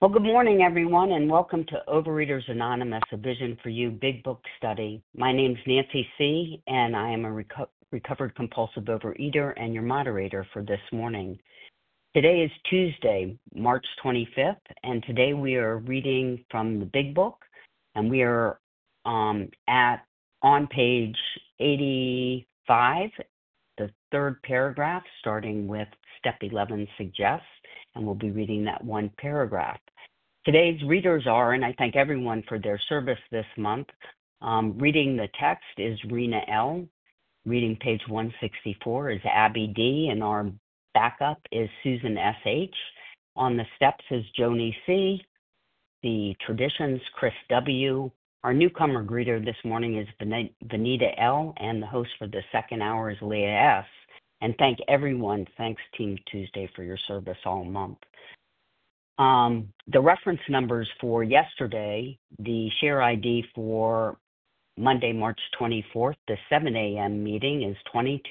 Well, good morning, everyone, and welcome to Overeaters Anonymous, a Vision for You Big Book Study. My name's Nancy C., and I am a recovered compulsive overeater and your moderator for this morning. Today is Tuesday, March 25th, and today we are reading from the Big Book, and we are on page 85, the third paragraph, starting with Step 11 suggests, and we'll be reading that one paragraph. Today's readers are, and I thank everyone for their service this month. Reading the text is Rena L. Reading page 164 is Abby D. And our backup is Susan S.H. On the steps is Joni C. The traditions, Chris W. Our newcomer greeter this morning is Vanita L. And the host for the second hour is Leah S. And thanks Team Tuesday for your service all month. The reference numbers for yesterday, the share ID for Monday, March 24th, the 7 a.m. meeting is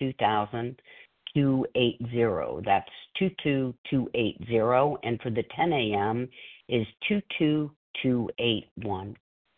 22,280. That's 22280. And for the 10 a.m. is 22281.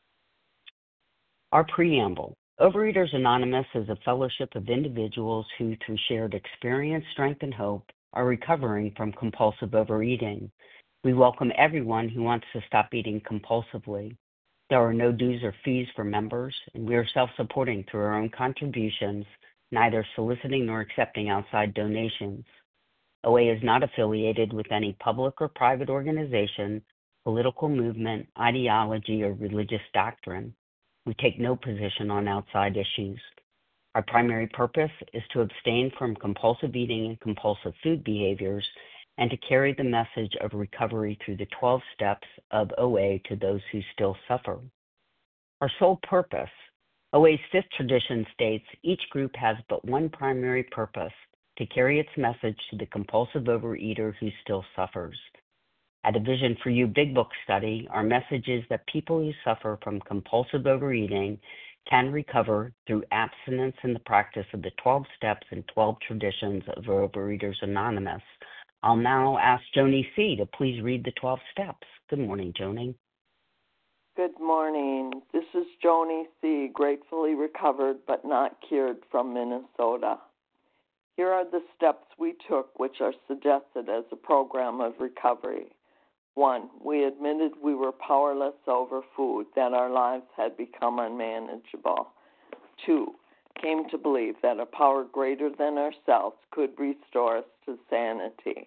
Our preamble. Overeaters Anonymous is a fellowship of individuals who, through shared experience, strength, and hope, are recovering from compulsive overeating. We welcome everyone who wants to stop eating compulsively. There are no dues or fees for members, and we are self-supporting through our own contributions, neither soliciting nor accepting outside donations. OA is not affiliated with any public or private organization, political movement, ideology, or religious doctrine. We take no position on outside issues. Our primary purpose is to abstain from compulsive eating and compulsive food behaviors and to carry the message of recovery through the 12 steps of OA to those who still suffer. Our sole purpose, OA's fifth tradition states, each group has but one primary purpose, to carry its message to the compulsive overeater who still suffers. At a Vision for You Big Book study, our message is that people who suffer from compulsive overeating can recover through abstinence in the practice of the 12 steps and 12 traditions of Overeaters Anonymous. I'll now ask Joni C. to please read the 12 steps. Good morning, Joni. Good morning. This is Joni C., gratefully recovered but not cured from Minnesota. Here are the steps we took which are suggested as a program of recovery. 1. We admitted we were powerless over food, that our lives had become unmanageable. 2. Came to believe that a power greater than ourselves could restore us to sanity.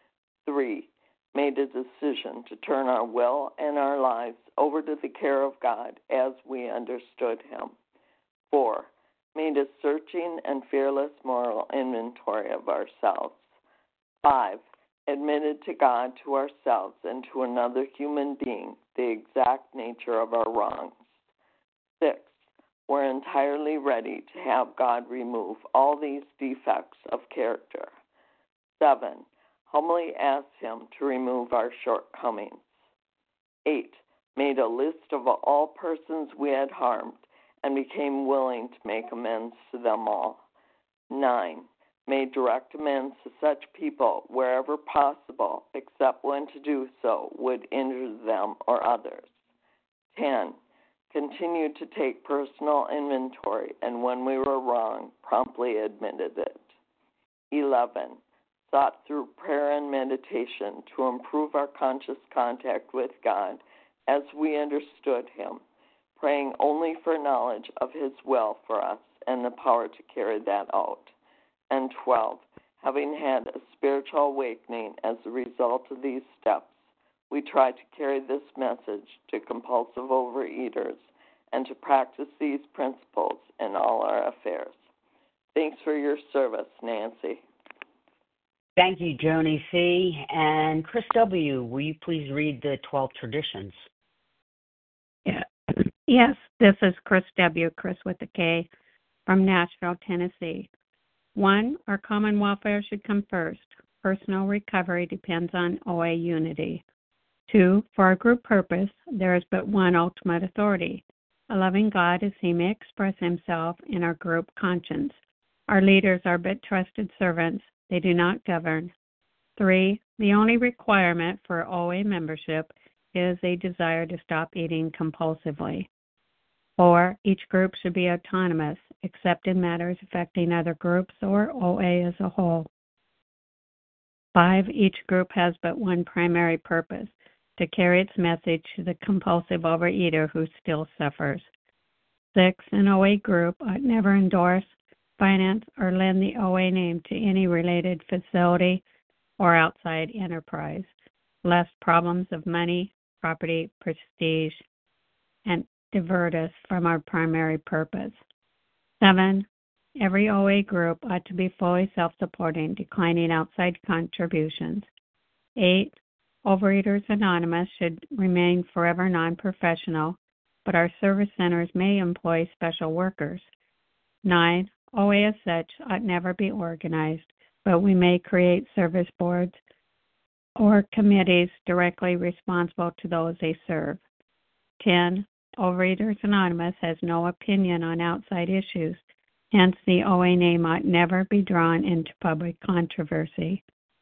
3. Made a decision to turn our will and our lives over to the care of God as we understood Him. 4. Made a searching and fearless moral inventory of ourselves. 5. Admitted to God, to ourselves, and to another human being the exact nature of our wrongs. 6. We're entirely ready to have God remove all these defects of character. 7. Humbly asked Him to remove our shortcomings. 8. Made a list of all persons we had harmed and became willing to make amends to them all. 9. Made direct amends to such people wherever possible, except when to do so would injure them or others. 10. Continued to take personal inventory, and when we were wrong, promptly admitted it. 11. Sought through prayer and meditation to improve our conscious contact with God as we understood Him, praying only for knowledge of His will for us and the power to carry that out. And 12. Having had a spiritual awakening as a result of these steps, we try to carry this message to compulsive overeaters and to practice these principles in all our affairs. Thanks for your service, Nancy. Thank you, Joni C. And Chris W., will you please read the 12 traditions? Yeah. Yes, this is Chris W., Chris with a K, from Nashville, Tennessee. 1, our common welfare should come first. Personal recovery depends on OA unity. 2, for our group purpose, there is but one ultimate authority, a loving God as He may express Himself in our group conscience. Our leaders are but trusted servants. They do not govern. 3, the only requirement for OA membership is a desire to stop eating compulsively. 4. Each group should be autonomous, except in matters affecting other groups or OA as a whole. 5. Each group has but one primary purpose, to carry its message to the compulsive overeater who still suffers. 6. An OA group ought never endorse, finance, or lend the OA name to any related facility or outside enterprise, lest problems of money, property, prestige, and divert us from our primary purpose. 7. Every OA group ought to be fully self-supporting, declining outside contributions. 8. Overeaters Anonymous should remain forever non-professional, but our service centers may employ special workers. 9. OA as such ought never be organized, but we may create service boards or committees directly responsible to those they serve. 10. Overeaters Anonymous has no opinion on outside issues, hence the OA name ought never be drawn into public controversy.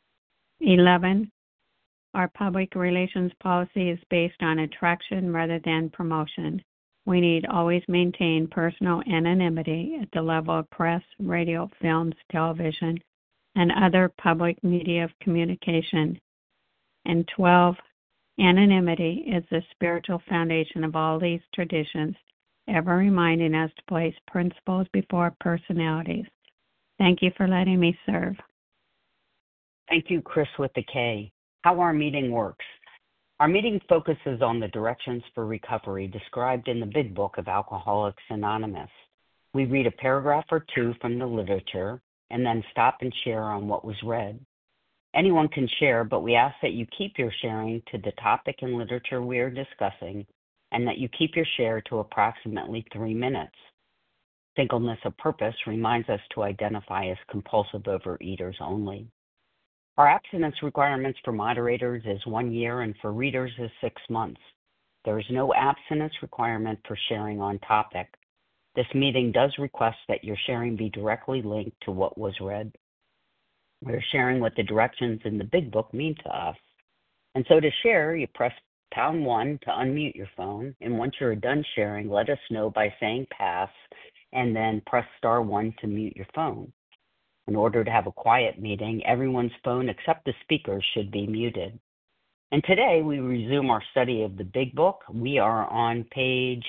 11. Our public relations policy is based on attraction rather than promotion. We need always maintain personal anonymity at the level of press, radio, films, television, and other public media of communication. And 12. Anonymity is the spiritual foundation of all these traditions, ever reminding us to place principles before personalities. Thank you for letting me serve. Thank you, Chris with the K. How our meeting works. Our meeting focuses on the directions for recovery described in the Big Book of Alcoholics Anonymous. We read a paragraph or two from the literature and then stop and share on what was read. Anyone can share, but we ask that you keep your sharing to the topic and literature we are discussing and that you keep your share to approximately 3 minutes. Singleness of purpose reminds us to identify as compulsive overeaters only. Our abstinence requirements for moderators is 1 year and for readers is 6 months. There is no abstinence requirement for sharing on topic. This meeting does request that your sharing be directly linked to what was read. We're sharing what the directions in the Big Book mean to us. And so to share, you press pound 1 to unmute your phone, and once you're done sharing, let us know by saying pass, and then press star 1 to mute your phone. In order to have a quiet meeting, everyone's phone except the speaker should be muted. And today we resume our study of the Big Book. We are on page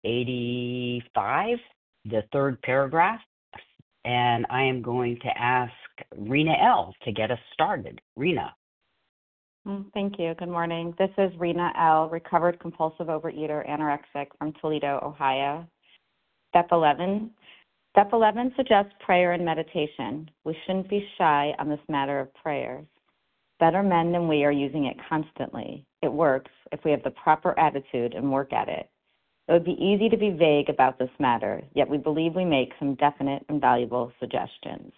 85, the third paragraph, and I am going to ask Rena L. to get us started. Rena. Thank you. Good morning. This is Rena L., recovered compulsive overeater, anorexic from Toledo, Ohio. Step 11. Step 11 suggests prayer and meditation. We shouldn't be shy on this matter of prayers. Better men than we are using it constantly. It works if we have the proper attitude and work at it. It would be easy to be vague about this matter, yet we believe we make some definite and valuable suggestions.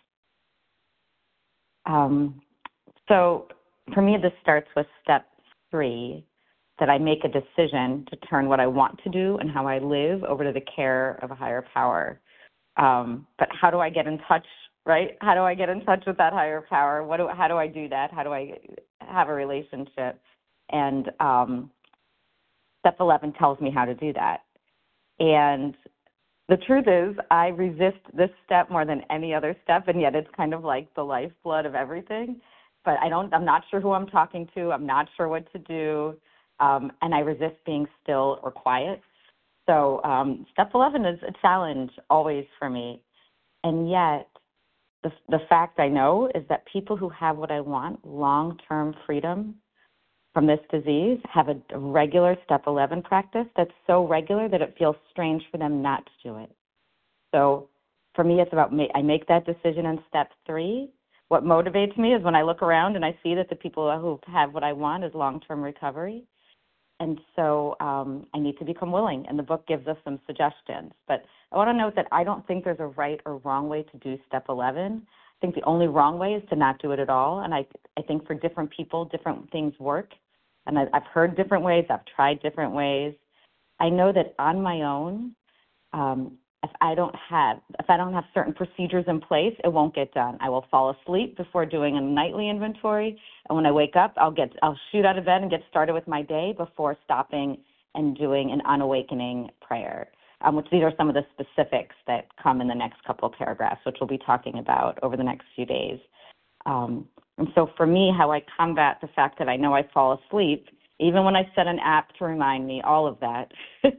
So for me, this starts with step 3, that I make a decision to turn what I want to do and how I live over to the care of a higher power. But how do I get in touch, right? How do I get in touch with that higher power? How do I do that? How do I have a relationship? And step 11 tells me how to do that. And the truth is, I resist this step more than any other step, and yet it's kind of like the lifeblood of everything. But I'm not sure who I'm talking to. I'm not sure what to do. And I resist being still or quiet. So step 11 is a challenge always for me. And yet the fact I know is that people who have what I want, long-term freedom from this disease, have a regular step 11 practice that's so regular that it feels strange for them not to do it. So for me, it's about I make that decision in step 3. What motivates me is when I look around and I see that the people who have what I want is long-term recovery. And so I need to become willing, and the book gives us some suggestions. But I want to note that I don't think there's a right or wrong way to do step 11. I think the only wrong way is to not do it at all. And I think for different people, different things work. And I've heard different ways. I've tried different ways. I know that on my own, if I don't have certain procedures in place, it won't get done. I will fall asleep before doing a nightly inventory, and when I wake up, I'll shoot out of bed and get started with my day before stopping and doing an unawakening prayer. Which these are some of the specifics that come in the next couple of paragraphs, which we'll be talking about over the next few days. And so for me, how I combat the fact that I know I fall asleep, even when I set an app to remind me, all of that,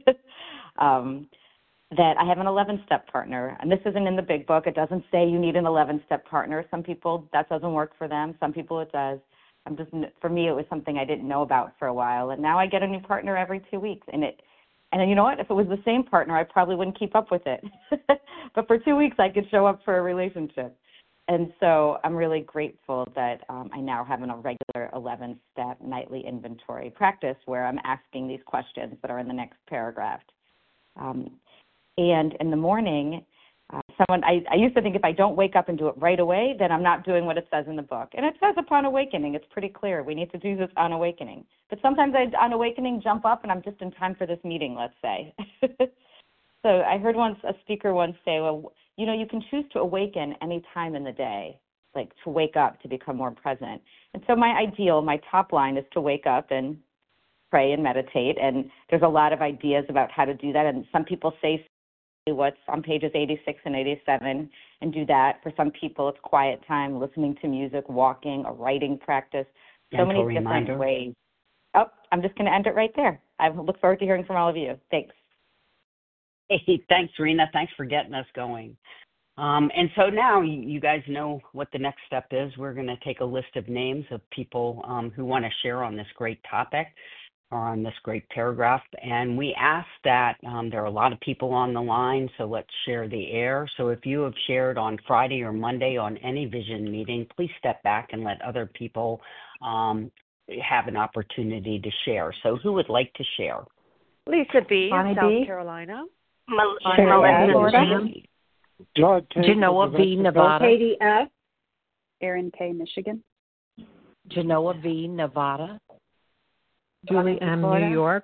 that I have an 11-step partner. And this isn't in the big book. It doesn't say you need an 11-step partner. Some people, that doesn't work for them. Some people it does. For me, it was something I didn't know about for a while. And now I get a new partner every 2 weeks. And then you know what? If it was the same partner, I probably wouldn't keep up with it. But for 2 weeks, I could show up for a relationship. And so I'm really grateful that I now have a regular 11-step nightly inventory practice where I'm asking these questions that are in the next paragraph. And in the morning, I used to think if I don't wake up and do it right away, then I'm not doing what it says in the book. And it says upon awakening. It's pretty clear. We need to do this on awakening. But sometimes on awakening, jump up, and I'm just in time for this meeting, let's say. So I heard a speaker once say, well, you can choose to awaken any time in the day, like to wake up, to become more present. And so my top line is to wake up and pray and meditate. And there's a lot of ideas about how to do that. And some people say what's on pages 86 and 87 and do that. For some people, it's quiet time, listening to music, walking, a writing practice, so many different ways. Oh, I'm just going to end it right there. I look forward to hearing from all of you. Thanks. Hey, thanks, Rena. Thanks for getting us going. And so now you guys know what the next step is. We're going to take a list of names of people who want to share on this great topic or on this great paragraph. And we ask that there are a lot of people on the line, so let's share the air. So if you have shared on Friday or Monday on any vision meeting, please step back and let other people have an opportunity to share. So who would like to share? Lisa B. Bonnie South B. Carolina. Melissa B. Genoa V. Nevada. Katie F. Erin K. Michigan. Genoa V. Nevada. Julie M. New York.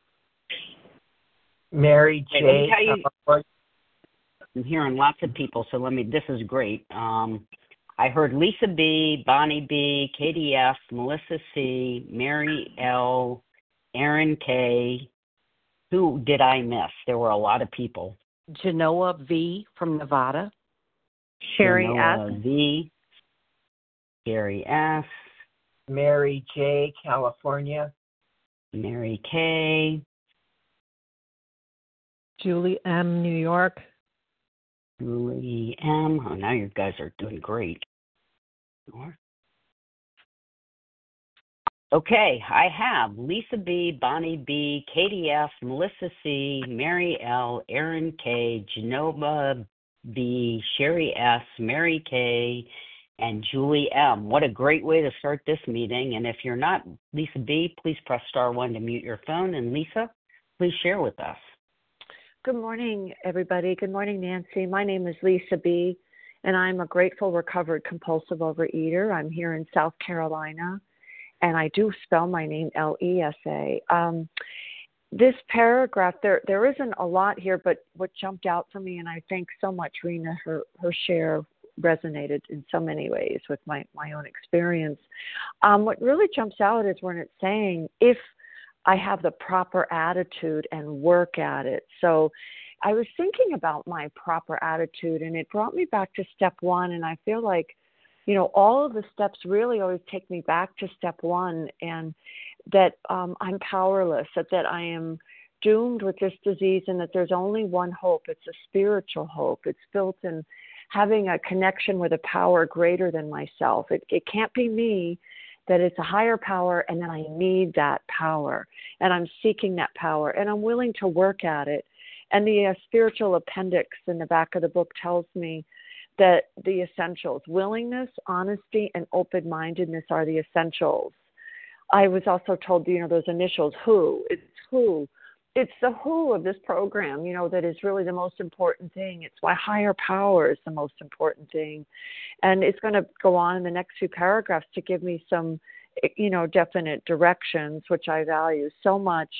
Mary J. I'm hearing lots of people, so this is great. I heard Lisa B., Bonnie B., Katie F., Melissa C., Mary L., Erin K. Who did I miss? There were a lot of people. Genoa V. from Nevada. Sherry Genoa S. V. Sherry S. Mary J., California. Mary K. Julie M., New York. Julie M. Oh, now you guys are doing great. Okay, I have Lisa B., Bonnie B., Katie F., Melissa C., Mary L., Erin K., Genova B., Sherry S., Mary K., and Julie M. What a great way to start this meeting. And if you're not Lisa B., please press *1 to mute your phone. And Lisa, please share with us. Good morning, everybody. Good morning, Nancy. My name is Lisa B., and I'm a grateful, recovered, compulsive overeater. I'm here in South Carolina, and I do spell my name Lesa. This paragraph, there isn't a lot here, but what jumped out for me, and I thank so much Rena, her share resonated in so many ways with my own experience. What really jumps out is when it's saying, if I have the proper attitude and work at it. So I was thinking about my proper attitude, and it brought me back to step 1. And I feel like, all of the steps really always take me back to step 1, and that I'm powerless, that I am doomed with this disease, and that there's only one hope. It's a spiritual hope. It's built in having a connection with a power greater than myself. It can't be me, that it's a higher power, and then I need that power, and I'm seeking that power, and I'm willing to work at it. And the spiritual appendix in the back of the book tells me that the essentials, willingness, honesty, and open-mindedness are the essentials. I was also told, those initials, who. It's who. It's the who of this program, that is really the most important thing. It's why higher power is the most important thing. And it's going to go on in the next few paragraphs to give me some, definite directions, which I value so much.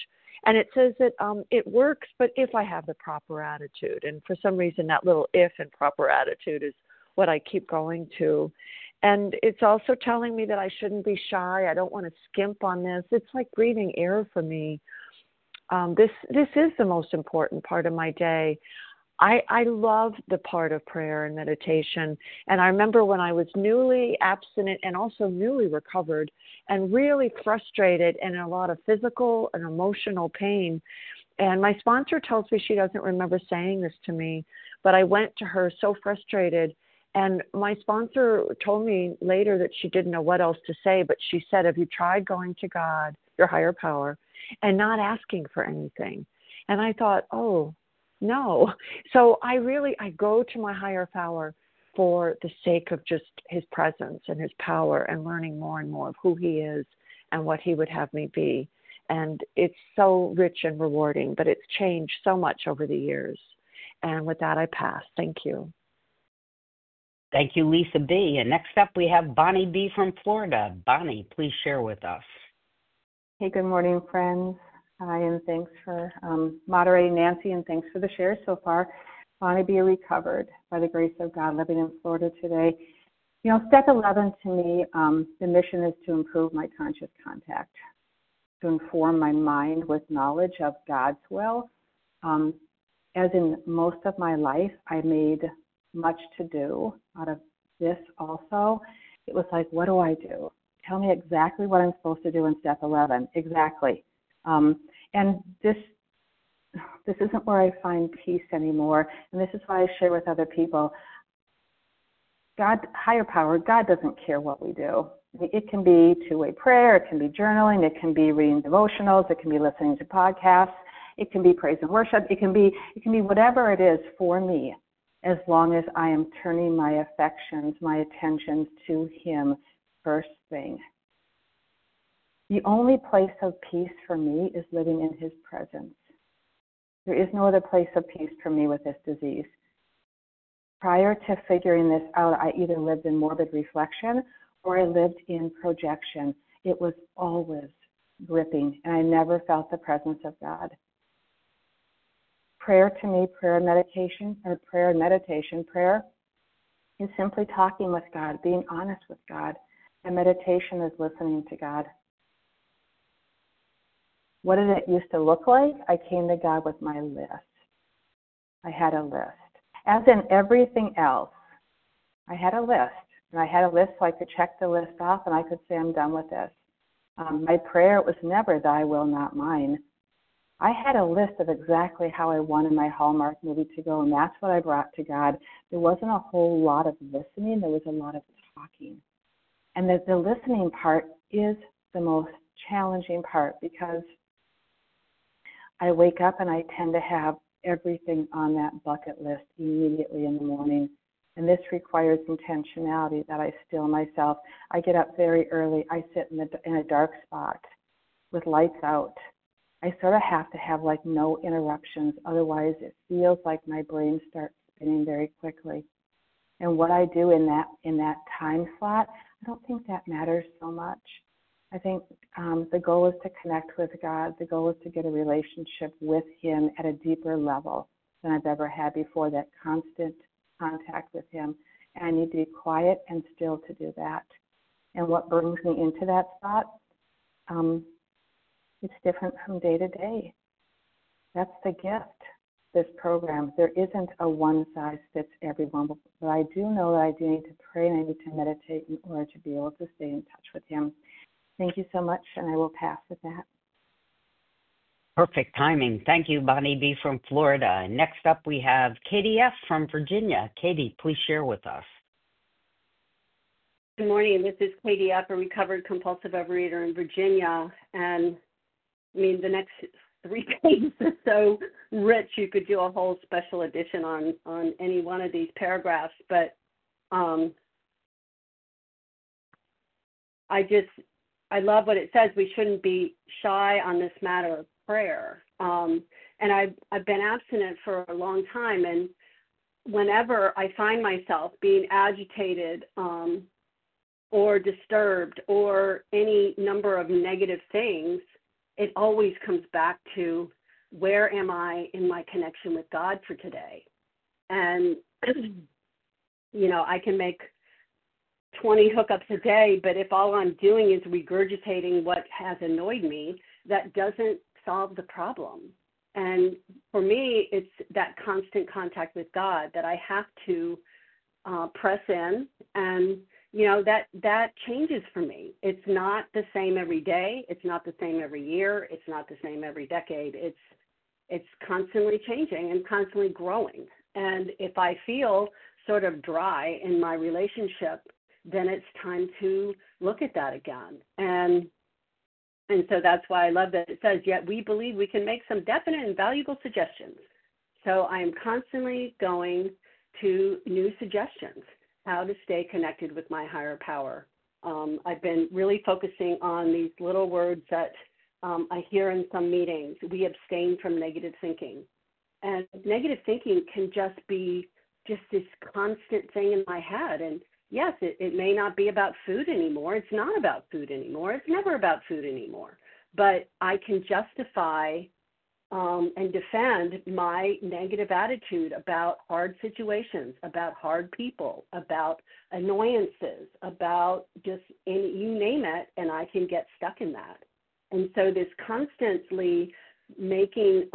And it says that it works, but if I have the proper attitude. And for some reason, that little if and proper attitude is what I keep going to. And it's also telling me that I shouldn't be shy. I don't want to skimp on this. It's like breathing air for me. This is the most important part of my day. I love the part of prayer and meditation. And I remember when I was newly abstinent and also newly recovered and really frustrated and in a lot of physical and emotional pain. And my sponsor tells me she doesn't remember saying this to me, but I went to her so frustrated. And my sponsor told me later that she didn't know what else to say, but she said, have you tried going to God, your higher power, and not asking for anything? And I thought, oh, no. So I go to my higher power for the sake of just his presence and his power and learning more and more of who he is and what he would have me be. And it's so rich and rewarding, but it's changed so much over the years. And with that, I pass. Thank you. Thank you, Lisa B. And next up, we have Bonnie B. from Florida. Bonnie, please share with us. Hey, good morning, friends. Hi, and thanks for moderating, Nancy, and thanks for the shares so far. Bonnie B. recovered by the grace of God, living in Florida today. You know, step 11 to me, the mission is to improve my conscious contact, to inform my mind with knowledge of God's will. As in most of my life, I made much to do out of this also. It was like, what do I do? Tell me exactly what I'm supposed to do in step 11. Exactly. And this isn't where I find peace anymore. And this is why I share with other people. God, higher power, God doesn't care what we do. It can be two-way prayer. It can be journaling. It can be reading devotionals. It can be listening to podcasts. It can be praise and worship. It can be whatever it is for me, as long as I am turning my affections, my attentions to Him first thing. The only place of peace for me is living in His presence. There is no other place of peace for me with this disease. Prior to figuring this out, I either lived in morbid reflection or I lived in projection. It was always gripping, and I never felt the presence of God. Prayer to me, prayer and meditation is simply talking with God, being honest with God. And meditation is listening to God. What did it used to look like? I came to God with my list. I had a list. As in everything else, I had a list. And I had a list so I could check the list off and I could say, I'm done with this. My prayer was never, thy will, not mine. I had a list of exactly how I wanted my Hallmark movie to go, and that's what I brought to God. There wasn't a whole lot of listening. There was a lot of talking. And the listening part is the most challenging part because I wake up and I tend to have everything on that bucket list immediately in the morning. And this requires intentionality, that I still myself. I get up very early. I sit in a dark spot with lights out. I sort of have to have like no interruptions. Otherwise, it feels like my brain starts spinning very quickly. And what I do in that time slot, I don't think that matters so much. I think the goal is to connect with God. The goal is to get a relationship with Him at a deeper level than I've ever had before, that constant contact with Him. And I need to be quiet and still to do that. And what brings me into that spot, it's different from day to day. That's the gift, this program. There isn't a one-size-fits-everyone, but I do know that I do need to pray and I need to meditate in order to be able to stay in touch with Him. Thank you so much, and I will pass with that. Perfect timing. Thank you, Bonnie B. from Florida. Next up, we have Katie F. from Virginia. Katie, please share with us. Good morning. This is Katie F., a recovered compulsive overeater in Virginia. And, I mean, the next 3 pages are so rich, you could do a whole special edition on any one of these paragraphs. But I love what it says. We shouldn't be shy on this matter of prayer. And I've been abstinent for a long time, and whenever I find myself being agitated or disturbed or any number of negative things, it always comes back to, where am I in my connection with God for today? And, I can make 20 hookups a day, but if all I'm doing is regurgitating what has annoyed me, that doesn't solve the problem. And for me, it's that constant contact with God that I have to press in, and that changes for me. It's not the same every day. It's not the same every year. It's not the same every decade. It's constantly changing and constantly growing. And if I feel sort of dry in my relationship, then it's time to look at that again. And so that's why I love that it says, yet we believe we can make some definite and valuable suggestions. So I am constantly going to new suggestions, how to stay connected with my higher power. I've been really focusing on these little words that I hear in some meetings. We abstain from negative thinking. And negative thinking can just be just this constant thing in my head. And yes, it may not be about food anymore. It's not about food anymore. It's never about food anymore. But I can justify and defend my negative attitude about hard situations, about hard people, about annoyances, about just, you name it, and I can get stuck in that. And so this constantly making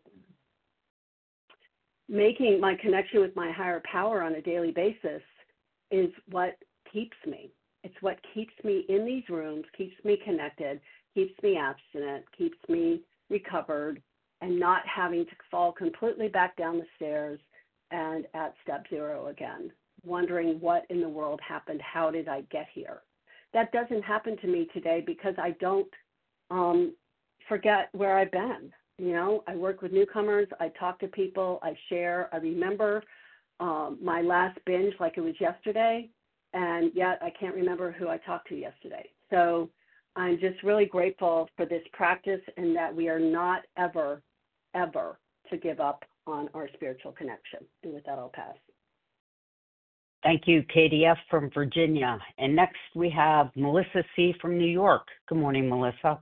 my connection with my higher power on a daily basis is what keeps me. It's what keeps me in these rooms, keeps me connected, keeps me abstinent, keeps me recovered, and not having to fall completely back down the stairs and at step zero again, wondering what in the world happened, how did I get here? That doesn't happen to me today because I don't forget where I've been. I work with newcomers, I talk to people, I share, I remember my last binge like it was yesterday, and yet I can't remember who I talked to yesterday. So I'm just really grateful for this practice and that we are not ever, ever to give up on our spiritual connection. And with that, I'll pass. Thank you, KDF from Virginia. And next we have Melissa C. from New York. Good morning, Melissa.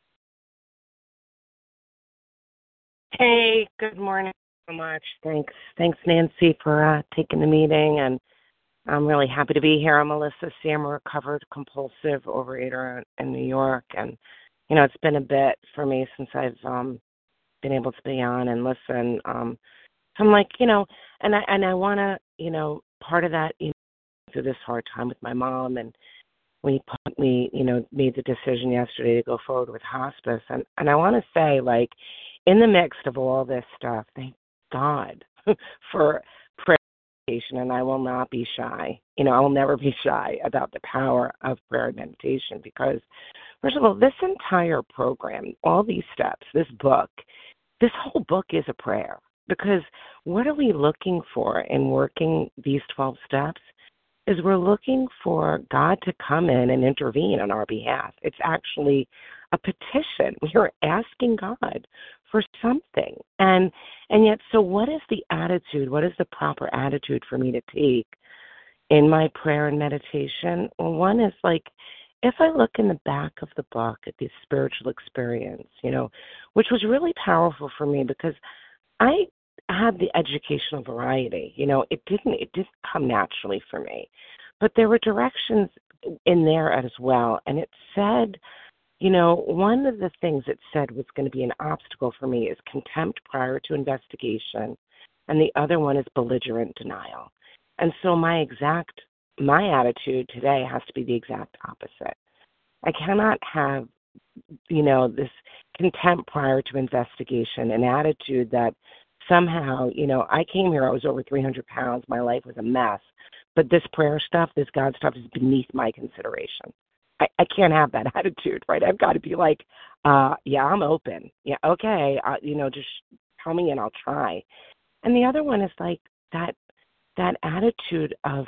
Hey, good morning so much. Thanks, Nancy, for taking the meeting, and I'm really happy to be here. I'm Melissa C. I'm a recovered compulsive overeater in New York, and it's been a bit for me since I've been able to be on and listen. So I'm like, and I want to, part of that, through this hard time with my mom, and we made the decision yesterday to go forward with hospice, and I want to say, like, in the midst of all this stuff, thank God for prayer meditation, and I will not be shy. I will never be shy about the power of prayer and meditation because, first of all, this entire program, all these steps, this whole book is a prayer. Because what are we looking for in working these 12 steps is we're looking for God to come in and intervene on our behalf. It's actually a petition. We're asking God for something. And yet, so what is the attitude? What is the proper attitude for me to take in my prayer and meditation? Well, one is like, if I look in the back of the book at the spiritual experience, which was really powerful for me because I had the educational variety. It didn't come naturally for me. But there were directions in there as well. And it said, one of the things it said was going to be an obstacle for me is contempt prior to investigation. And the other one is belligerent denial. And so my attitude today has to be the exact opposite. I cannot have, this contempt prior to investigation, an attitude that somehow, I came here, I was over 300 pounds, my life was a mess, but this prayer stuff, this God stuff is beneath my consideration. I can't have that attitude, right? I've got to be like, yeah, I'm open. Yeah, okay, just tell me and I'll try. And the other one is like that attitude of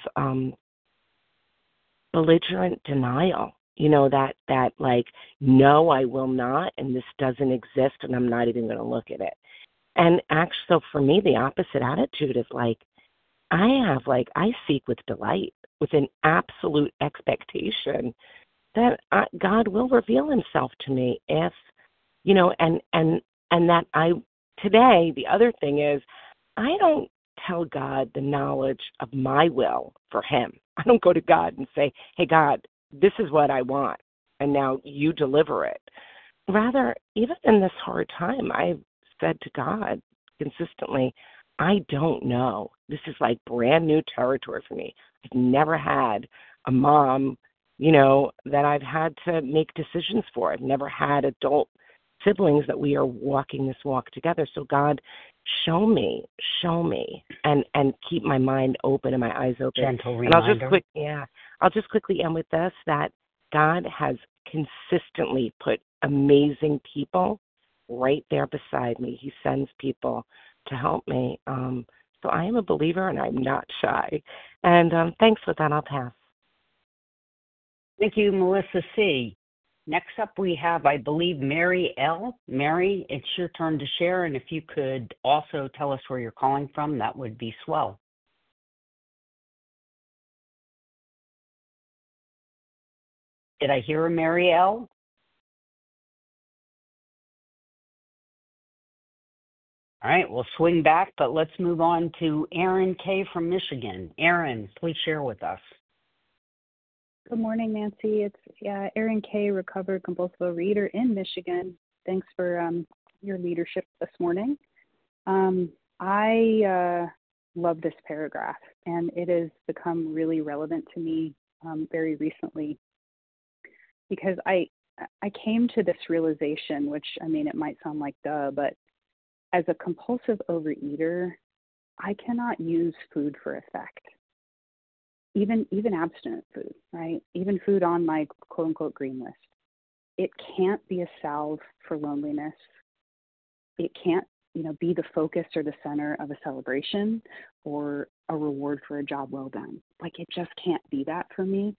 belligerent denial, that like, no, I will not, and this doesn't exist, and I'm not even going to look at it. And actually, so for me, the opposite attitude is like, I seek with delight, with an absolute expectation that God will reveal himself to me if and that today, the other thing is, I don't tell God the knowledge of my will for him. I don't go to God and say, hey, God, this is what I want, and now you deliver it. Rather, even in this hard time, I've said to God consistently, I don't know. This is like brand new territory for me. I've never had a mom, that I've had to make decisions for. I've never had adult siblings that we are walking this walk together. So God, show me, and keep my mind open and my eyes open. Gentle reminder. I'll just quickly end with this, that God has consistently put amazing people right there beside me. He sends people to help me. So I am a believer, and I'm not shy. And thanks. With that, I'll pass. Thank you, Melissa C. Next up, we have, I believe, Mary L. Mary, it's your turn to share, and if you could also tell us where you're calling from, that would be swell. Did I hear a Mary L.? All right, we'll swing back, but let's move on to Aaron K. from Michigan. Aaron, please share with us. Good morning, Nancy. It's Erin K., recovered compulsive overeater in Michigan. Thanks for your leadership this morning. I love this paragraph, and it has become really relevant to me very recently because I came to this realization, which, it might sound like duh, but as a compulsive overeater, I cannot use food for effect. Even abstinent food, right? Even food on my quote unquote green list. It can't be a salve for loneliness. It can't, be the focus or the center of a celebration or a reward for a job well done. Like, it just can't be that for me.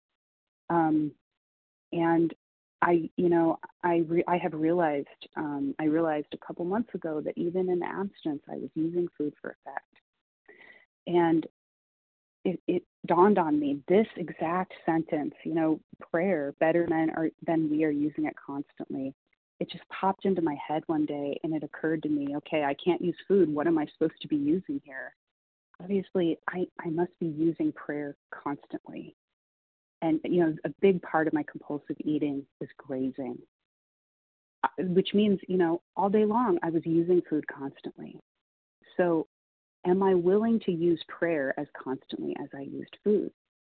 And I have realized, I realized a couple months ago that even in the abstinence, I was using food for effect. And it dawned on me, this exact sentence, prayer, better than we are using it constantly. It just popped into my head one day, and it occurred to me, okay, I can't use food. What am I supposed to be using here? Obviously, I must be using prayer constantly. And, a big part of my compulsive eating is grazing, which means, all day long I was using food constantly. So am I willing to use prayer as constantly as I used food?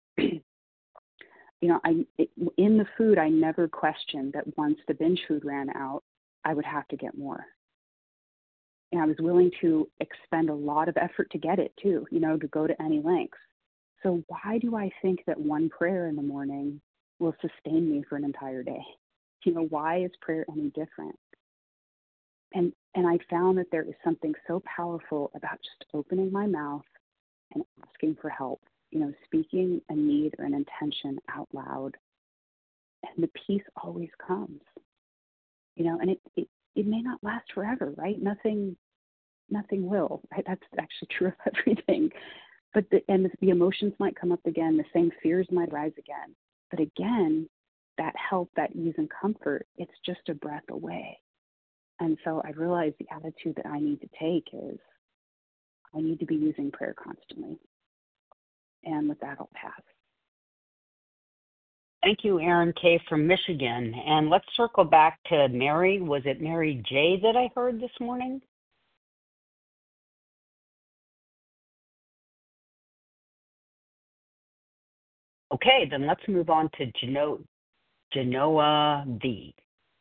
In the food, I never questioned that once the binge food ran out, I would have to get more. And I was willing to expend a lot of effort to get it too, to go to any lengths. So why do I think that one prayer in the morning will sustain me for an entire day? Why is prayer any different? And I found that there is something so powerful about just opening my mouth and asking for help, speaking a need or an intention out loud. And the peace always comes, and it may not last forever, right? Nothing will, right? That's actually true of everything. But the emotions might come up again, the same fears might rise again. But again, that help, that ease and comfort, it's just a breath away. And so I realized the attitude that I need to take is I need to be using prayer constantly. And with that, I'll pass. Thank you, Aaron K. from Michigan. And let's circle back to Mary. Was it Mary J. that I heard this morning? Okay, then let's move on to Genoa V.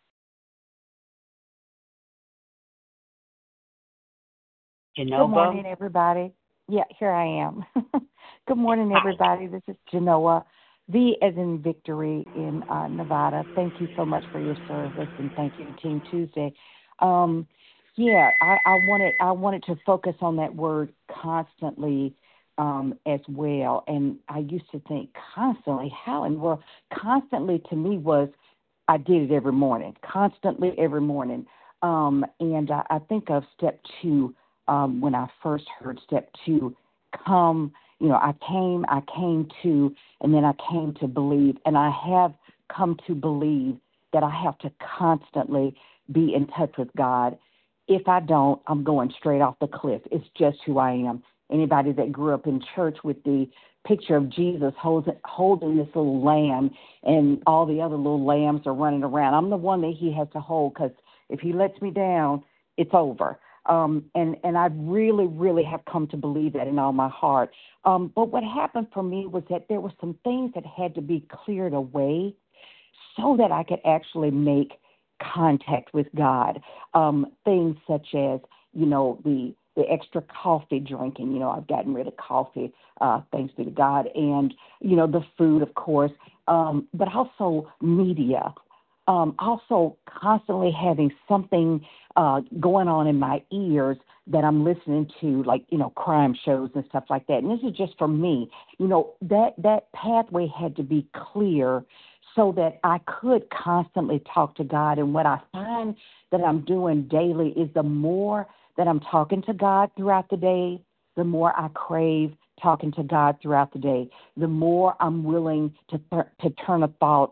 Genova. Good morning, everybody. Yeah, here I am. Good morning, everybody. This is Genoa V as in victory in Nevada. Thank you so much for your service, and thank you to Team Tuesday. I wanted to focus on that word constantly as well. And I used to think constantly, how in the world? Constantly to me was I did it every morning, constantly every morning. And I think of step 2 when I first heard step 2, come, I came to, and then I came to believe. And I have come to believe that I have to constantly be in touch with God. If I don't, I'm going straight off the cliff. It's just who I am. Anybody that grew up in church with the picture of Jesus holding this little lamb and all the other little lambs are running around, I'm the one that he has to hold, because if he lets me down, it's over. And I really, really have come to believe that in all my heart. But what happened for me was that there were some things that had to be cleared away so that I could actually make contact with God. Things such as, the extra coffee drinking. I've gotten rid of coffee, thanks be to God. And, the food, of course, but also media. Also constantly having something going on in my ears that I'm listening to, like, crime shows and stuff like that. And this is just for me. That pathway had to be clear so that I could constantly talk to God. And what I find that I'm doing daily is the more that I'm talking to God throughout the day, the more I crave talking to God throughout the day, the more I'm willing to turn a thought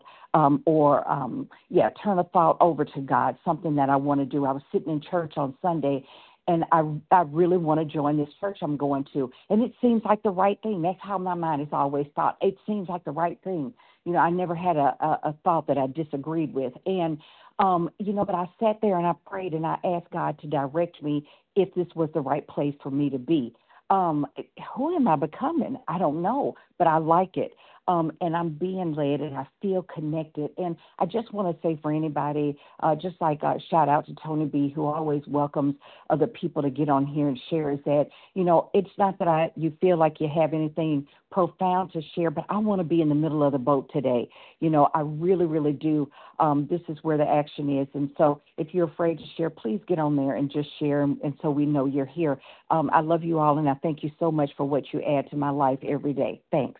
turn a thought over to God, something that I want to do. I was sitting in church on Sunday, and I really want to join this church I'm going to. And it seems like the right thing. That's how my mind has always thought. It seems like the right thing. I never had a thought that I disagreed with. And, but I sat there and I prayed and I asked God to direct me if this was the right place for me to be. Who am I becoming? I don't know, but I like it. And I'm being led and I feel connected. And I just want to say for anybody, just like shout out to Tony B, who always welcomes other people to get on here and share, is that, it's not that you feel like you have anything profound to share, but I want to be in the middle of the boat today. I really, really do. This is where the action is. And so if you're afraid to share, please get on there and just share. And so we know you're here. I love you all. And I thank you so much for what you add to my life every day. Thanks.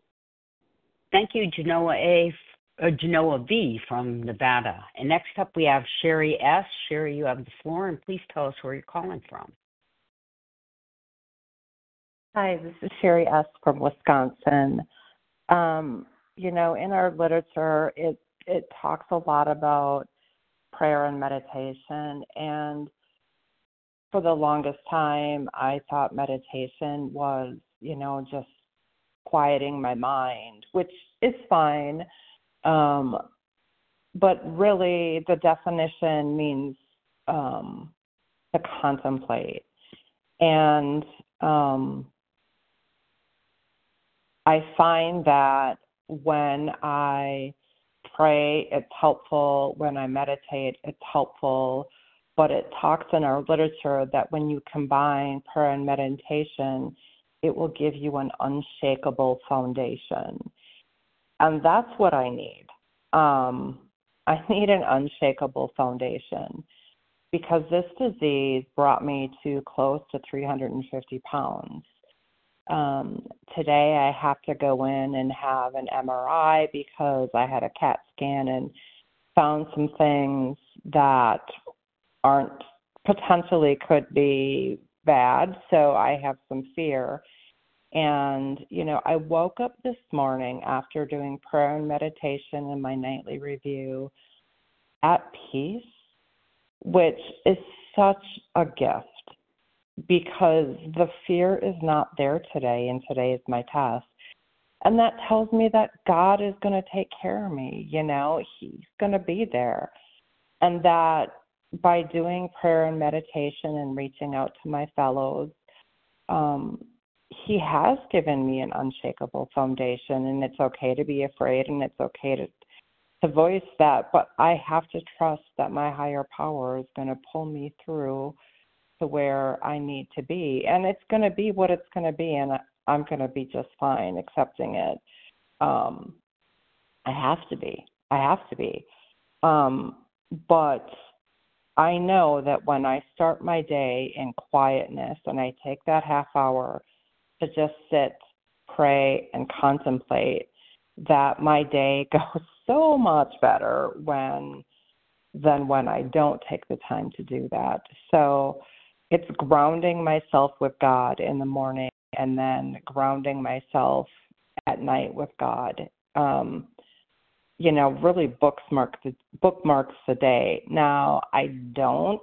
Thank you, Genoa V from Nevada. And next up, we have Sherry S. Sherry, you have the floor, and please tell us where you're calling from. Hi, this is Sherry S. from Wisconsin. In our literature, it talks a lot about prayer and meditation. And for the longest time, I thought meditation was, just quieting my mind, which is fine. But really the definition means to contemplate. And I find that when I pray, it's helpful. When I meditate, it's helpful. But it talks in our literature that when you combine prayer and meditation, it will give you an unshakable foundation. And that's what I need. I need an unshakable foundation because this disease brought me to close to 350 pounds. Today I have to go in and have an MRI because I had a CAT scan and found some things that aren't potentially could be bad. So I have some fear. And, I woke up this morning after doing prayer and meditation and my nightly review at peace, which is such a gift because the fear is not there today, and today is my test. And that tells me that God is going to take care of me, He's going to be there. And that by doing prayer and meditation and reaching out to my fellows, He has given me an unshakable foundation, and it's okay to be afraid, and it's okay to voice that, but I have to trust that my higher power is going to pull me through to where I need to be, and it's going to be what it's going to be, and I'm going to be just fine accepting it. I have to be. But I know that when I start my day in quietness and I take that half hour to just sit, pray, and contemplate, that my day goes so much better than when I don't take the time to do that. So it's grounding myself with God in the morning and then grounding myself at night with God. really bookmarks the day. Now, I don't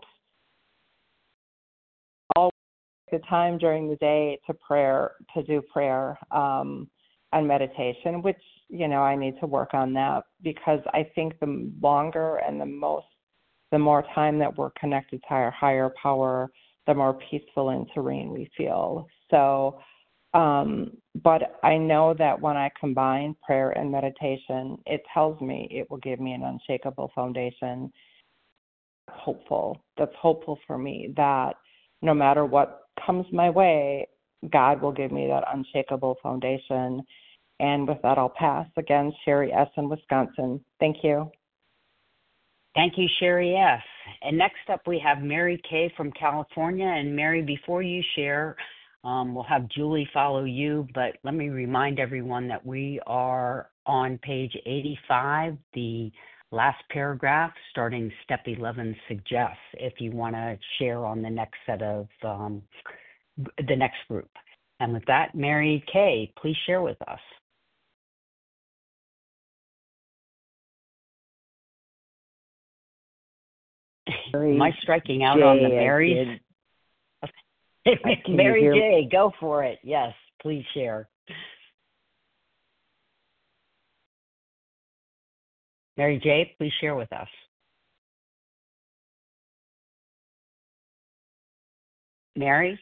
always take the time during the day to do prayer and meditation, which, I need to work on that, because I think the longer and the more time that we're connected to our higher power, the more peaceful and serene we feel. So, but I know that when I combine prayer and meditation, it tells me it will give me an unshakable foundation. That's hopeful for me, that no matter what comes my way, God will give me that unshakable foundation. And with that, I'll pass. Again, Sherry S. in Wisconsin. Thank you. Thank you, Sherry S. And next up, we have Mary K. from California. And Mary, before you share, we'll have Julie follow you, but let me remind everyone that we are on page 85, the last paragraph, starting step 11 suggests, if you want to share on the next set of the next group. And with that, Mary K., please share with us. Am I striking out on the Marys? Mary J., go for it. Yes, please share. Mary J., please share with us. Mary?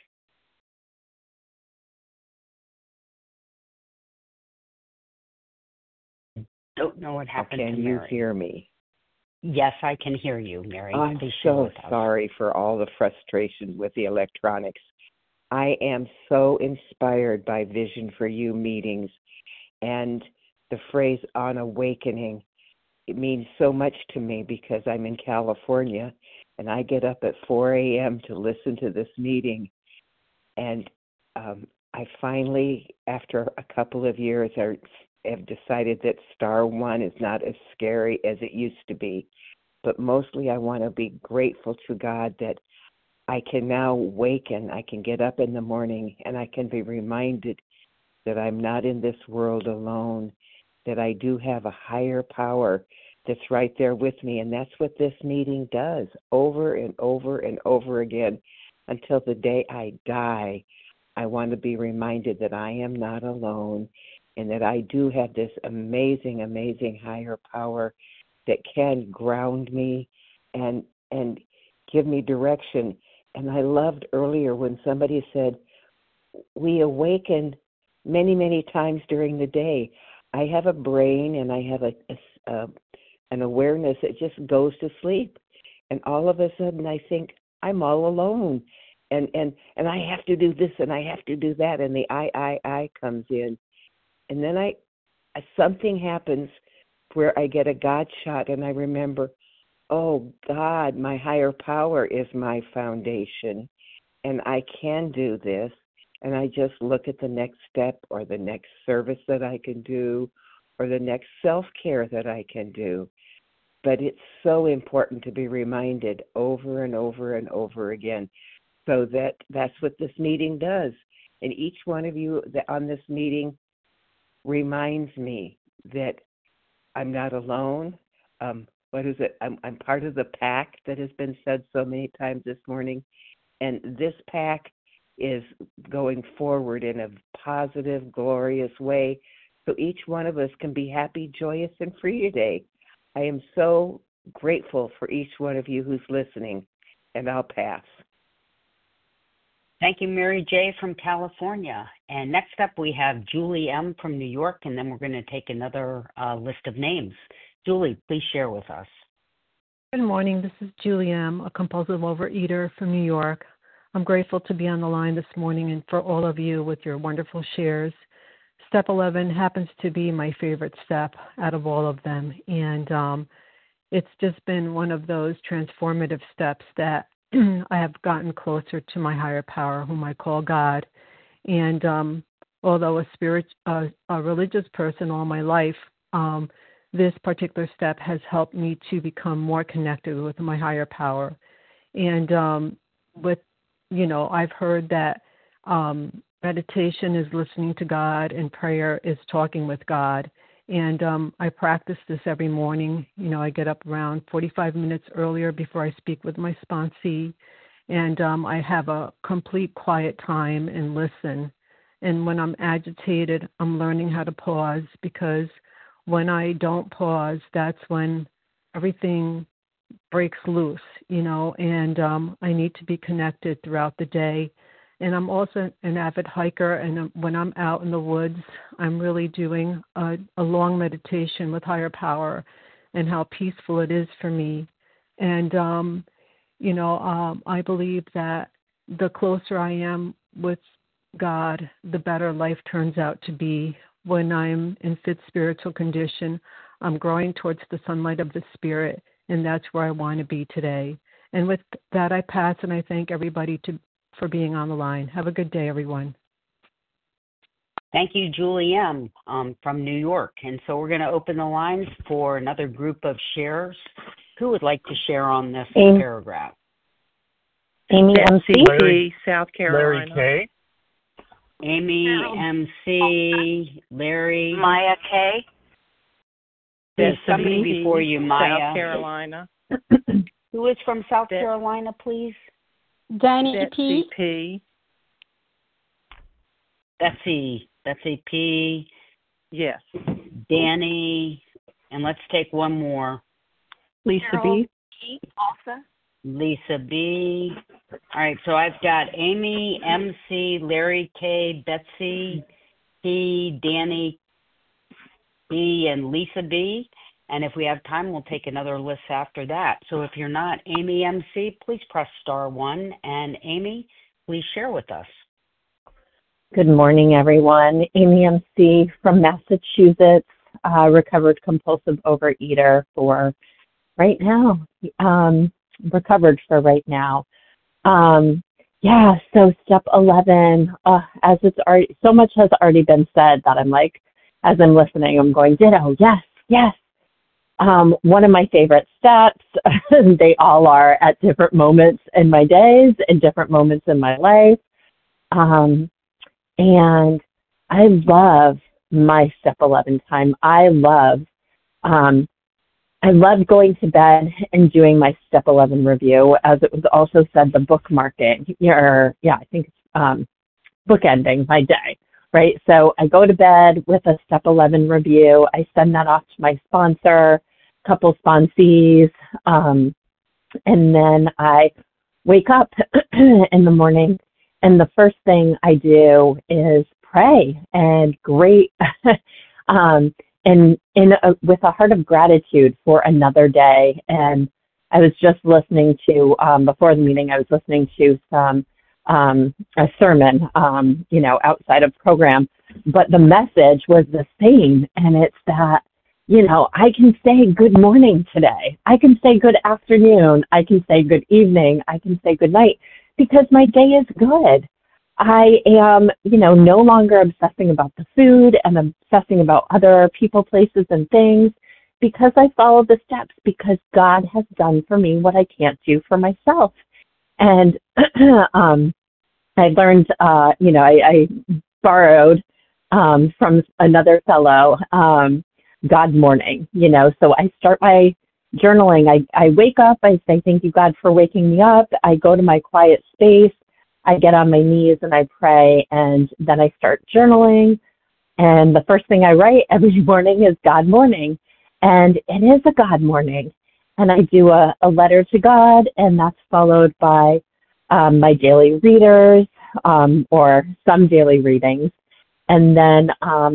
Don't know what happened to Mary. Can you hear me? Yes, I can hear you, Mary. I'm so sorry for all the frustration with the electronics. I am so inspired by Vision for You meetings, and the phrase "on awakening," it means so much to me because I'm in California, and I get up at 4 a.m. to listen to this meeting, and I finally, after a couple of years, have decided that Star One is not as scary as it used to be. But mostly I want to be grateful to God that I can now awaken. I can get up in the morning and I can be reminded that I'm not in this world alone, that I do have a higher power that's right there with me. And that's what this meeting does over and over and over again until the day I die. I want to be reminded that I am not alone, and that I do have this amazing, amazing higher power that can ground me and give me direction. And I loved earlier when somebody said, we awaken many, many times during the day. I have a brain and I have an awareness that just goes to sleep. And all of a sudden I think I'm all alone. And I have to do this and I have to do that. And the I comes in. And then something happens where I get a God shot and I remember, oh, God, my higher power is my foundation and I can do this. And I just look at the next step or the next service that I can do or the next self-care that I can do. But it's so important to be reminded over and over and over again. So that's what this meeting does. And each one of you on this meeting reminds me that I'm not alone. What is it? I'm part of the pack that has been said so many times this morning. And this pack is going forward in a positive, glorious way. So each one of us can be happy, joyous, and free today. I am so grateful for each one of you who's listening. And I'll pass. Thank you, Mary J. from California. And next up, we have Julie M. from New York, and then we're going to take another list of names. Julie, please share with us. Good morning. This is Julie M., a compulsive overeater from New York. I'm grateful to be on the line this morning and for all of you with your wonderful shares. Step 11 happens to be my favorite step out of all of them. And it's just been one of those transformative steps that I have gotten closer to my higher power, whom I call God. And although a religious person all my life, this particular step has helped me to become more connected with my higher power. And I've heard that meditation is listening to God and prayer is talking with God. And I practice this every morning. I get up around 45 minutes earlier before I speak with my sponsee. And I have a complete quiet time and listen. And when I'm agitated, I'm learning how to pause, because when I don't pause, that's when everything breaks loose, and I need to be connected throughout the day. And I'm also an avid hiker, and when I'm out in the woods, I'm really doing a long meditation with higher power and how peaceful it is for me. And, I believe that the closer I am with God, the better life turns out to be. When I'm in fit spiritual condition, I'm growing towards the sunlight of the Spirit, and that's where I want to be today. And with that, I pass, and I thank everybody for being on the line. Have a good day, everyone. Thank you, Julie M. From New York. And so we're going to open the lines for another group of sharers. Who would like to share on this paragraph? Amy Betsy MC, South Carolina. Larry K. Amy MC, Larry. Maya K. There's somebody before you, Maya. South Carolina. Who is from South Carolina, please? Danny Betsy P. Betsy P. Yes. Danny, and let's take one more. Lisa B. Also. Lisa B. All right, so I've got Amy, MC, Larry K, Betsy P, Danny B, and Lisa B. And if we have time, we'll take another list after that. So if you're not Amy MC, please press *1. And Amy, please share with us. Good morning, everyone. Amy MC from Massachusetts, recovered compulsive overeater for right now. Recovered for right now. So step 11, as it's already, so much has already been said that I'm like, as I'm listening, I'm going, ditto, yes. One of my favorite steps, they all are at different moments in my days and different moments in my life. And I love my step 11 time. I love going to bed and doing my step 11 review. As it was also said, the bookmarking, I think it's bookending my day, right? So I go to bed with a step 11 review. I send that off to my sponsor, couple sponsees, and then I wake up in the morning, and the first thing I do is pray and with a heart of gratitude for another day. And I was just listening to, before the meeting, I was listening to a sermon, outside of program, but the message was the same. And it's that, I can say good morning today. I can say good afternoon. I can say good evening. I can say good night because my day is good. I am, no longer obsessing about the food and obsessing about other people, places, and things because I follow the steps because God has done for me what I can't do for myself. And I learned, I borrowed from another fellow, God morning, so I start my journaling. I wake up, I say, thank you, God, for waking me up. I go to my quiet space. I get on my knees and I pray, and then I start journaling. And the first thing I write every morning is God morning. And it is a God morning. And I do a letter to God, and that's followed by my daily readers or some daily readings. And then,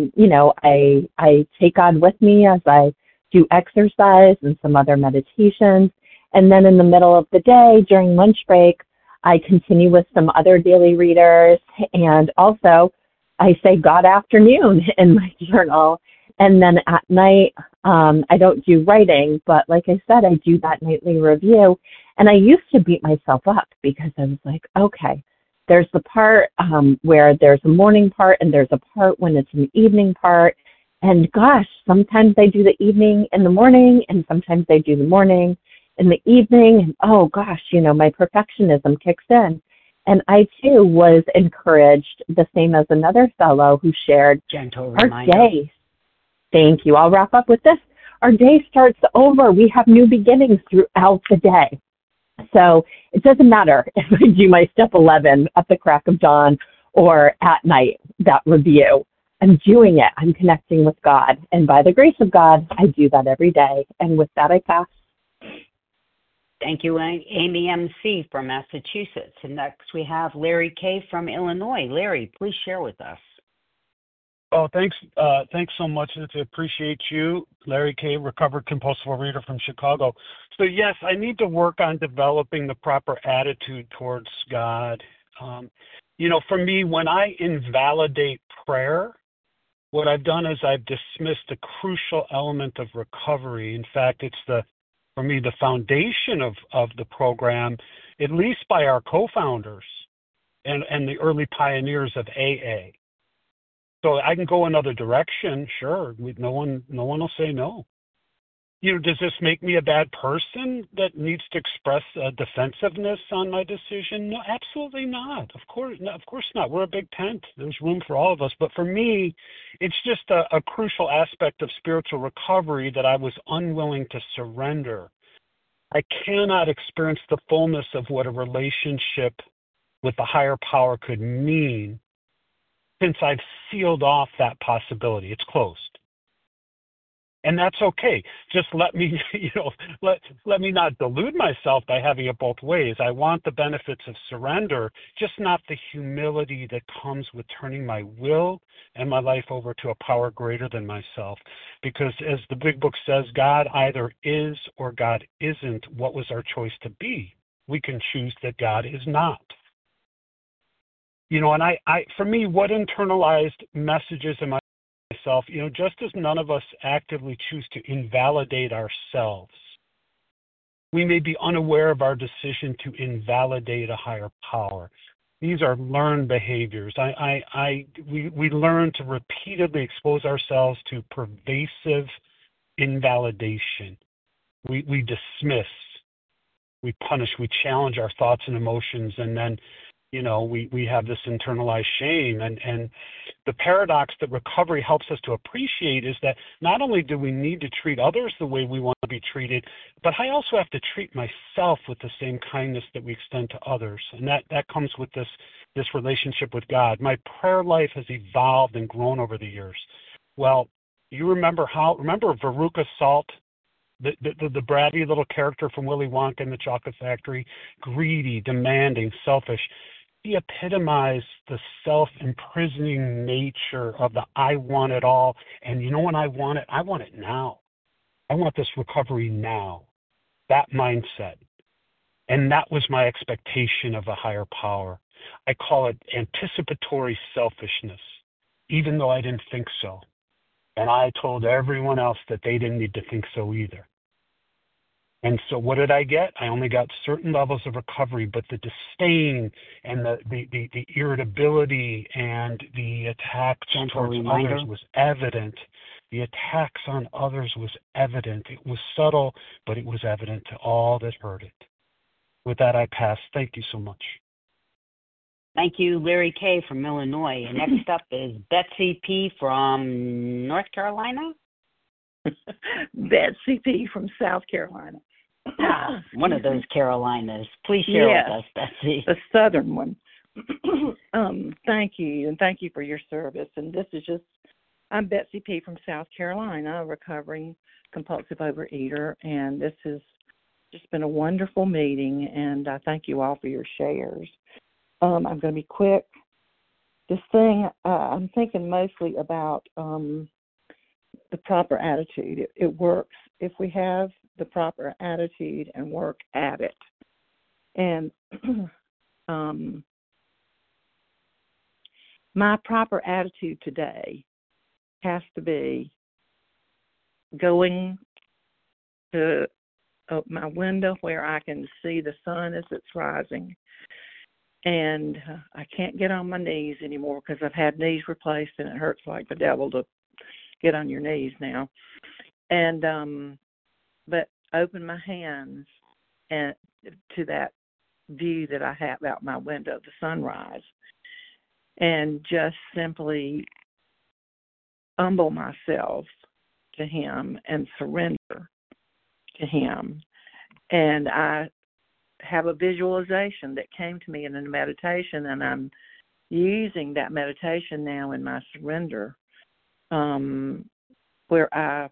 I take God with me as I do exercise and some other meditations. And then in the middle of the day, during lunch break, I continue with some other daily readers. And also, I say God afternoon in my journal. And then at night, I don't do writing, but like I said, I do that nightly review. And I used to beat myself up because I was like, okay, there's the part where there's a morning part and there's a part when it's an evening part. And gosh, sometimes I do the evening in the morning and sometimes I do the morning in the evening. And oh gosh, my perfectionism kicks in. And I too was encouraged, the same as another fellow who shared Gentle our reminder. day. Thank you. I'll wrap up with this. Our day starts over. We have new beginnings throughout the day. So it doesn't matter if I do my step 11 at the crack of dawn or at night, that review. I'm doing it. I'm connecting with God. And by the grace of God, I do that every day. And with that, I pass. Thank you, Amy M.C. from Massachusetts. And next we have Larry K. from Illinois. Larry, please share with us. Oh, thanks so much. I appreciate you. Larry K., recovered compulsive overeater from Chicago. So yes, I need to work on developing the proper attitude towards God. For me, when I invalidate prayer, what I've done is I've dismissed a crucial element of recovery. In fact, it's for me, the foundation of the program, at least by our co-founders and the early pioneers of AA. So I can go another direction, sure. No one will say no. Does this make me a bad person that needs to express defensiveness on my decision? No, absolutely not. Of course not. We're a big tent. There's room for all of us. But for me, it's just a crucial aspect of spiritual recovery that I was unwilling to surrender. I cannot experience the fullness of what a relationship with the higher power could mean since I've sealed off that possibility. It's closed. And that's okay. Just let me, let me not delude myself by having it both ways. I want the benefits of surrender, just not the humility that comes with turning my will and my life over to a power greater than myself. Because as the big book says, God either is or God isn't. What was our choice to be? We can choose that God is not. And I for me, what internalized messages am I myself? Just as none of us actively choose to invalidate ourselves, we may be unaware of our decision to invalidate a higher power. These are learned behaviors. We learn to repeatedly expose ourselves to pervasive invalidation. We dismiss, we punish, we challenge our thoughts and emotions, and then we have this internalized shame. And the paradox that recovery helps us to appreciate is that not only do we need to treat others the way we want to be treated, but I also have to treat myself with the same kindness that we extend to others. And that comes with this relationship with God. My prayer life has evolved and grown over the years. Well, you remember Veruca Salt, the bratty little character from Willy Wonka and the Chocolate Factory, greedy, demanding, selfish. He epitomized the self-imprisoning nature of the I want it all. And when I want it now. I want this recovery now. That mindset. And that was my expectation of a higher power. I call it anticipatory selfishness, even though I didn't think so. And I told everyone else that they didn't need to think so either. And so what did I get? I only got certain levels of recovery, but the disdain and the irritability and the attacks towards others was evident. The attacks on others was evident. It was subtle, but it was evident to all that heard it. With that, I pass. Thank you so much. Thank you, Larry K. from Illinois. And next up is Betsy P. from North Carolina. Betsy P. from South Carolina. One of those Carolinas. Please share with us, Betsy. The southern one. Thank you, and thank you for your service. And I'm Betsy P. from South Carolina, a recovering compulsive overeater, and this has just been a wonderful meeting, and I thank you all for your shares. I'm going to be quick. This thing, I'm thinking mostly about the proper attitude. It works if we have the proper attitude and work at it. And my proper attitude today has to be going to my window where I can see the sun as it's rising. And I can't get on my knees anymore because I've had knees replaced and it hurts like the devil to get on your knees now. And but open my hands and to that view that I have out my window, the sunrise, and just simply humble myself to Him and surrender to Him. And I have a visualization that came to me in a meditation, and I'm using that meditation now in my surrender, where I'm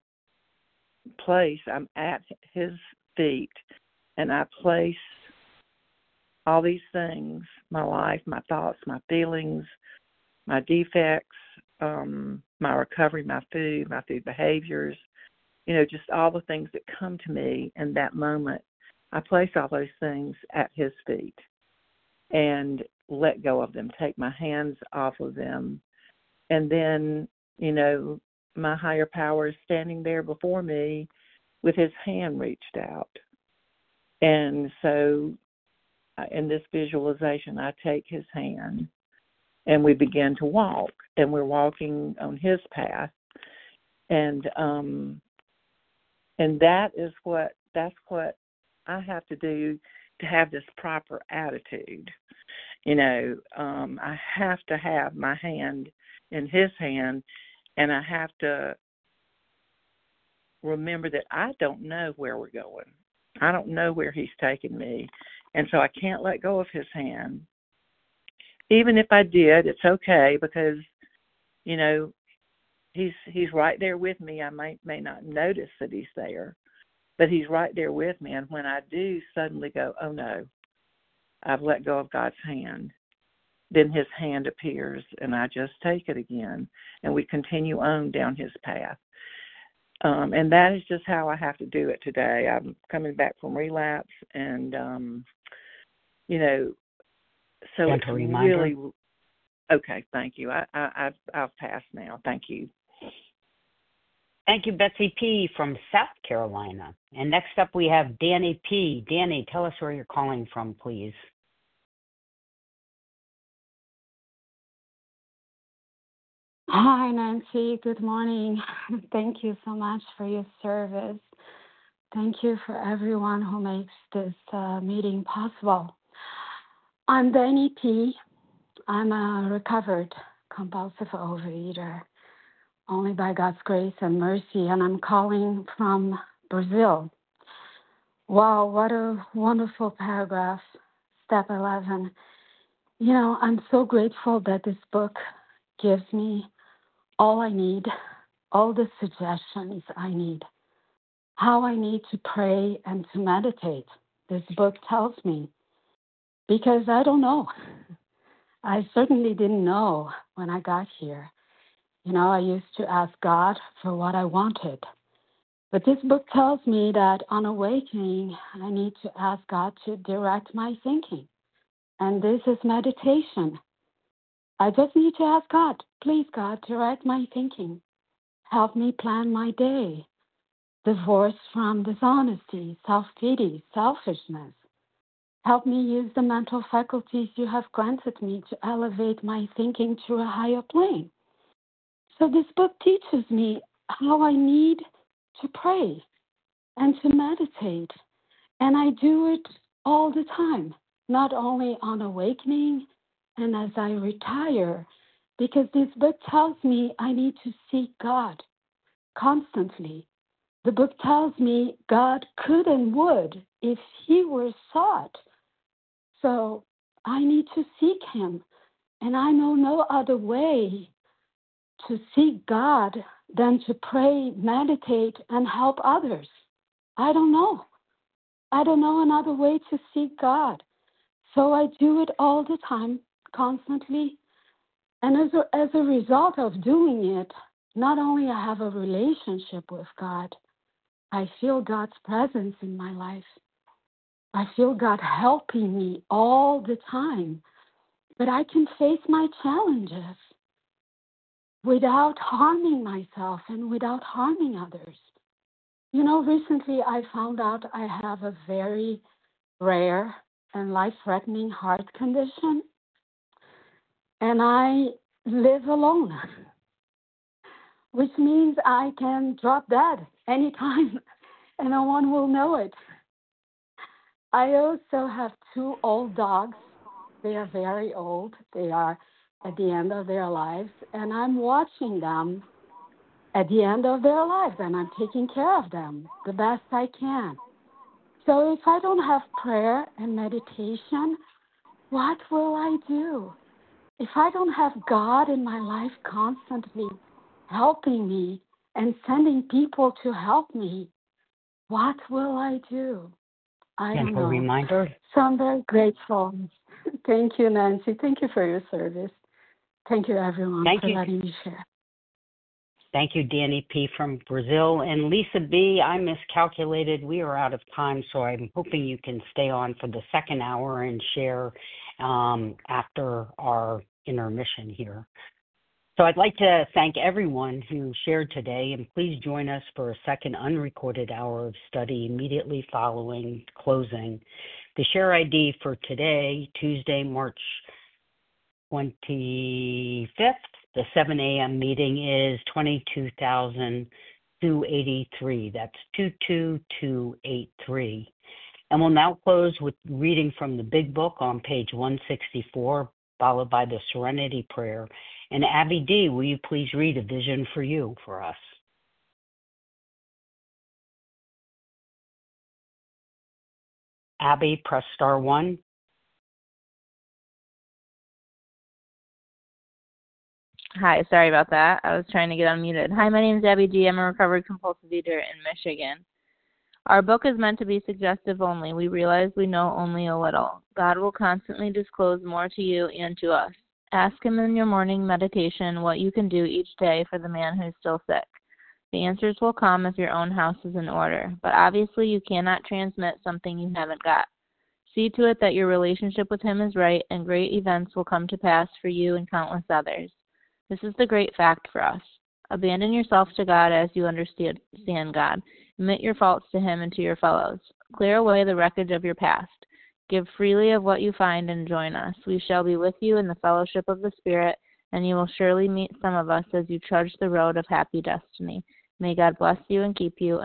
at His feet, and I place all these things, my life, my thoughts, my feelings, my defects, my recovery, my food behaviors, just all the things that come to me in that moment. I place all those things at His feet and let go of them, take my hands off of them. And then, my higher power is standing there before me with His hand reached out. And so in this visualization, I take His hand and we begin to walk, and we're walking on His path. And that's what I have to do to have this proper attitude. I have to have my hand in His hand, and I have to remember that I don't know where we're going. I don't know where He's taking me, and so I can't let go of His hand. Even if I did, it's okay, because, He's right there with me. I may not notice that He's there, but He's right there with me. And when I do suddenly go, oh no, I've let go of God's hand, then His hand appears, and I just take it again, and we continue on down His path. And that is just how I have to do it today. I'm coming back from relapse, and, so it's really okay. Thank you. I've passed now. Thank you. Thank you, Betsy P. from South Carolina. And next up, we have Danny P. Danny, tell us where you're calling from, please. Hi, Nancy. Good morning. Thank you so much for your service. Thank you for everyone who makes this meeting possible. I'm Danny P. I'm a recovered compulsive overeater, only by God's grace and mercy, and I'm calling from Brazil. Wow, what a wonderful paragraph, step 11. I'm so grateful that this book gives me all I need, all the suggestions I need, how I need to pray and to meditate. This book tells me, because I don't know. I certainly didn't know when I got here. I used to ask God for what I wanted. But this book tells me that on awakening, I need to ask God to direct my thinking. And this is meditation. I just need to ask God, please, God, direct my thinking. Help me plan my day. Divorce from dishonesty, self-pity, selfishness. Help me use the mental faculties you have granted me to elevate my thinking to a higher plane. So this book teaches me how I need to pray and to meditate. And I do it all the time, not only on awakening and as I retire, because this book tells me I need to seek God constantly. The book tells me God could and would if He were sought. So I need to seek Him. And I know no other way to seek God than to pray, meditate, and help others. I don't know. I don't know another way to seek God. So I do it all the time, constantly. And as a result of doing it, not only I have a relationship with God, I feel God's presence in my life. I feel God helping me all the time. But I can face my challenges without harming myself and without harming others. Recently I found out I have a very rare and life-threatening heart condition, and I live alone, which means I can drop dead anytime and no one will know it. I also have 2 old dogs. They are very old. They are at the end of their lives, and I'm watching them at the end of their lives, and I'm taking care of them the best I can. So if I don't have prayer and meditation, what will I do? If I don't have God in my life constantly helping me and sending people to help me, what will I do? I don't Gentle know. reminder. So I'm very grateful. Thank you, Nancy. Thank you for your service. Thank you, everyone, Thank for you. letting me share. Thank you, Danny P. from Brazil. And Lisa B., I miscalculated. We are out of time, so I'm hoping you can stay on for the second hour and share after our intermission here. So I'd like to thank everyone who shared today, and please join us for a second unrecorded hour of study immediately following closing. The share ID for today, Tuesday, March 25th, the 7 a.m. meeting is 22,283. That's 22283. And we'll now close with reading from the Big Book on page 164, followed by the Serenity Prayer. And Abby D., will you please read A Vision for You for us? Abby, press star 1. Hi, sorry about that. I was trying to get unmuted. Hi, my name is Abby G. I'm a recovered compulsive eater in Michigan. Our book is meant to be suggestive only. We realize we know only a little. God will constantly disclose more to you and to us. Ask Him in your morning meditation what you can do each day for the man who is still sick. The answers will come if your own house is in order, but obviously you cannot transmit something you haven't got. See to it that your relationship with Him is right, and great events will come to pass for you and countless others. This is the great fact for us. Abandon yourself to God as you understand God. Admit your faults to Him and to your fellows. Clear away the wreckage of your past. Give freely of what you find and join us. We shall be with you in the fellowship of the Spirit, and you will surely meet some of us as you trudge the road of happy destiny. May God bless you and keep you,